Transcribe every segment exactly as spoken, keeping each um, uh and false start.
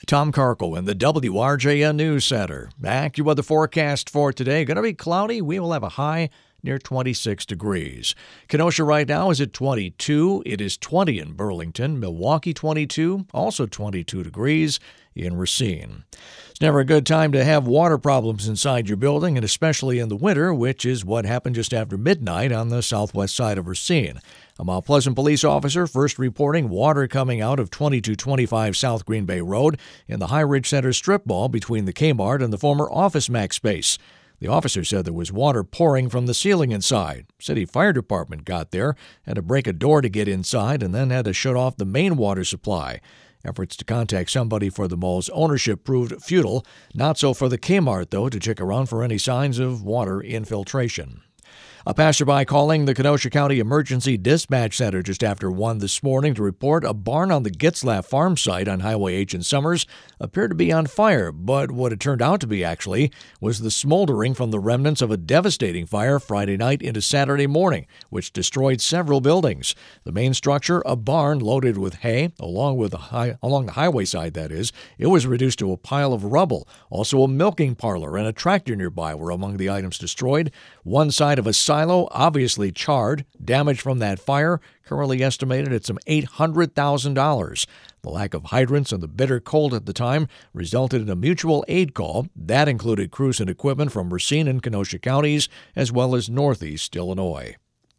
Tom Karkel in the W R J N News Center. AccuWeather forecast for today. Going to be cloudy. We will have a high near twenty-six degrees. Kenosha right now is at twenty-two. It is twenty in Burlington. Milwaukee twenty-two. Also twenty-two degrees in Racine. It's never a good time to have water problems inside your building, and especially in the winter, which is what happened just after midnight on the southwest side of Racine. A Mount Pleasant police officer first reporting water coming out of twenty-two twenty-five South Green Bay Road in the High Ridge Center strip mall between the Kmart and the former Office Max space. The officer said there was water pouring from the ceiling inside. City Fire Department got there, had to break a door to get inside, and then had to shut off the main water supply. Efforts to contact somebody for the mall's ownership proved futile. Not so for the Kmart, though, to check around for any signs of water infiltration. A passerby calling the Kenosha County Emergency Dispatch Center just after one this morning to report a barn on the Gitzlaff farm site on Highway H in Summers appeared to be on fire, but what it turned out to be actually was the smoldering from the remnants of a devastating fire Friday night into Saturday morning, which destroyed several buildings. The main structure, a barn loaded with hay, along with a high, along the highway side, that is, it was reduced to a pile of rubble. Also, a milking parlor and a tractor nearby were among the items destroyed. One side of a silo, obviously charred. Damage from that fire currently estimated at some eight hundred thousand dollars. The lack of hydrants and the bitter cold at the time resulted in a mutual aid call. That included crews and equipment from Racine and Kenosha counties, as well as Northeast Illinois.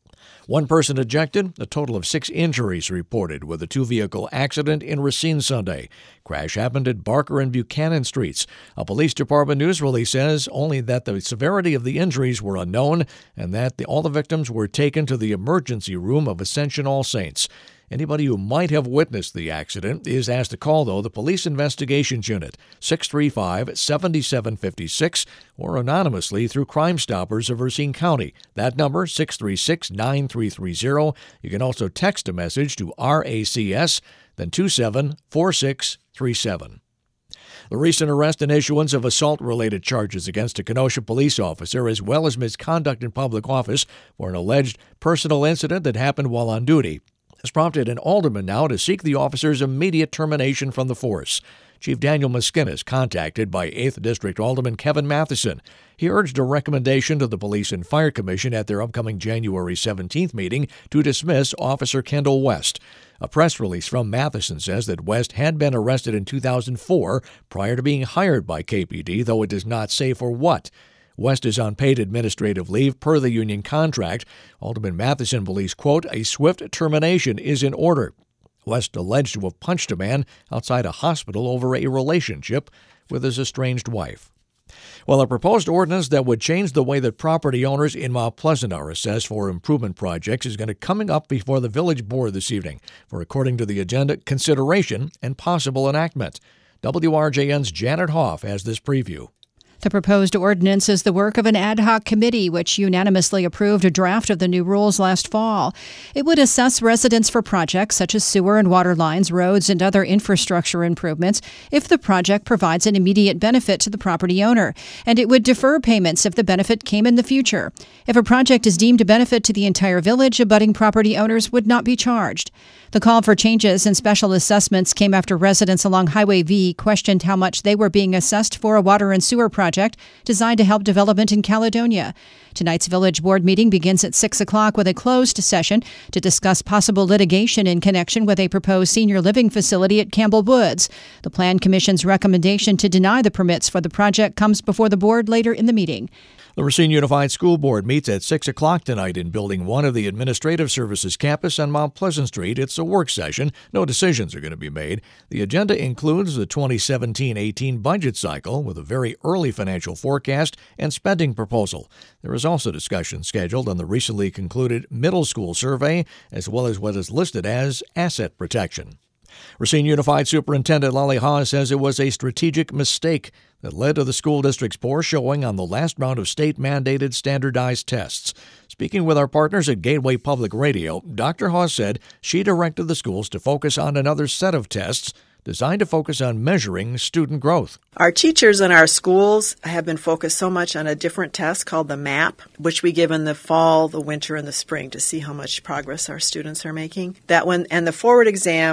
One person ejected, a total of six injuries reported with a two-vehicle accident in Racine Sunday. Crash happened at Barker and Buchanan Streets. A police department news release says only that the severity of the injuries were unknown and that the, all the victims were taken to the emergency room of Ascension All Saints. Anybody who might have witnessed the accident is asked to call, though, the Police Investigations Unit, six three five, seven seven five six, or anonymously through Crime Stoppers of Racine County. That number, six three six, nine three three zero. You can also text a message to R A C S, then two seven four six three seven. The recent arrest and issuance of assault-related charges against a Kenosha police officer, as well as misconduct in public office for an alleged personal incident that happened while on duty, has prompted an alderman now to seek the officer's immediate termination from the force. Chief Daniel Maskinas contacted by eighth District Alderman Kevin Matheson. He urged a recommendation to the Police and Fire Commission at their upcoming January seventeenth meeting to dismiss Officer Kendall West. A press release from Matheson says that West had been arrested in two thousand four prior to being hired by K P D, though it does not say for what. West is on paid administrative leave per the union contract. Alderman Matheson believes, quote, a swift termination is in order. West alleged to have punched a man outside a hospital over a relationship with his estranged wife. Well, a proposed ordinance that would change the way that property owners in Mount Pleasant are assessed for improvement projects is going to coming up before the village board this evening for, according to the agenda, consideration and possible enactment. W R J N's Janet Hoff has this preview. The proposed ordinance is the work of an ad hoc committee which unanimously approved a draft of the new rules last fall. It would assess residents for projects such as sewer and water lines, roads, and other infrastructure improvements if the project provides an immediate benefit to the property owner, and it would defer payments if the benefit came in the future. If a project is deemed a benefit to the entire village, abutting property owners would not be charged. The call for changes and special assessments came after residents along Highway V questioned how much they were being assessed for a water and sewer project designed to help development in Caledonia. Tonight's Village Board meeting begins at six o'clock with a closed session to discuss possible litigation in connection with a proposed senior living facility at Campbell Woods. The Plan Commission's recommendation to deny the permits for the project comes before the board later in the meeting. The Racine Unified School Board meets at six o'clock tonight in Building one of the Administrative Services campus on Mount Pleasant Street. It's a work session. No decisions are going to be made. The agenda includes the twenty seventeen eighteen budget cycle with a very early financial forecast and spending proposal. There is also discussion scheduled on the recently concluded middle school survey, as well as what is listed as asset protection. Racine Unified Superintendent Lolly Haas says it was a strategic mistake that led to the school district's poor showing on the last round of state-mandated standardized tests. Speaking with our partners at Gateway Public Radio, Doctor Haas said she directed the schools to focus on another set of tests designed to focus on measuring student growth. Our teachers in our schools have been focused so much on a different test called the MAP, which we give in the fall, the winter, and the spring to see how much progress our students are making. That one and the forward exam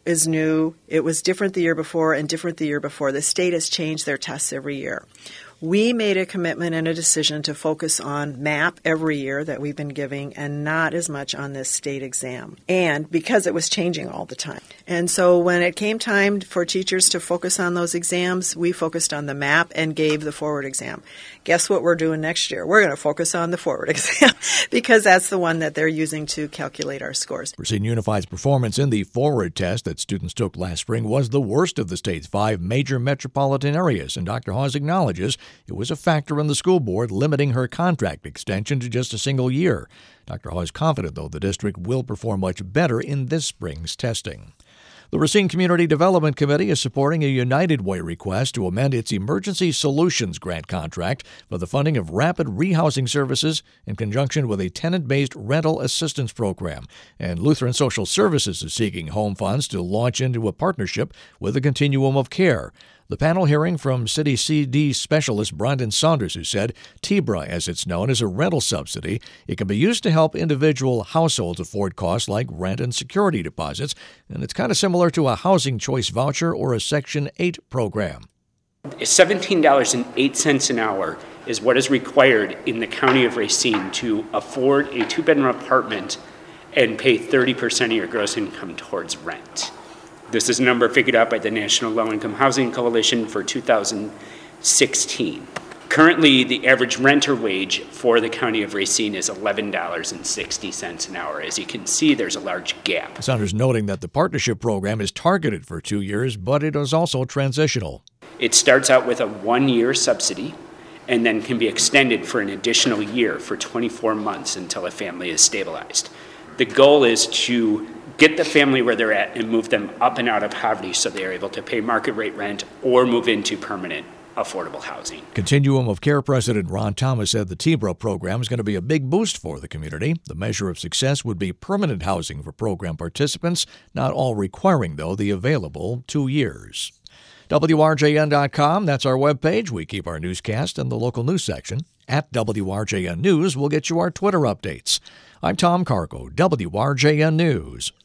is new. It was different the year before and different the year before. The state has changed their tests every year. We made a commitment and a decision to focus on MAP every year that we've been giving and not as much on this state exam. And because it was changing all the time. And so when it came time for teachers to focus on those exams, we focused on the MAP and gave the forward exam. Guess what we're doing next year? We're going to focus on the forward exam because that's the one that they're using to calculate our scores. Racine Unified's performance in the forward test that students took last spring was the worst of the state's five major metropolitan areas, and Doctor Hawes acknowledges it was a factor in the school board limiting her contract extension to just a single year. Doctor Hawes is confident, though, the district will perform much better in this spring's testing. The Racine Community Development Committee is supporting a United Way request to amend its Emergency Solutions Grant contract for the funding of rapid rehousing services in conjunction with a tenant-based rental assistance program. And Lutheran Social Services is seeking home funds to launch into a partnership with the Continuum of Care. The panel hearing from City C D specialist Brandon Saunders, who said T B R A, as it's known, is a rental subsidy. It can be used to help individual households afford costs like rent and security deposits, and it's kind of similar to a housing choice voucher or a Section eight program. seventeen dollars and eight cents an hour is what is required in the county of Racine to afford a two-bedroom apartment and pay thirty percent of your gross income towards rent. This is a number figured out by the National Low-Income Housing Coalition for two thousand sixteen. Currently, the average renter wage for the county of Racine is eleven dollars and sixty cents an hour. As you can see, there's a large gap. Saunders noting that the partnership program is targeted for two years, but it is also transitional. It starts out with a one-year subsidy and then can be extended for an additional year for twenty-four months until a family is stabilized. The goal is to get the family where they're at and move them up and out of poverty so they are able to pay market rate rent or move into permanent affordable housing. Continuum of Care President Ron Thomas said the T B R A program is going to be a big boost for the community. The measure of success would be permanent housing for program participants, not all requiring, though, the available two years. W R J N dot com, that's our webpage. We keep our newscast in the local news section. At W R J N News, we'll get you our Twitter updates. I'm Tom Cargo, W R J N News.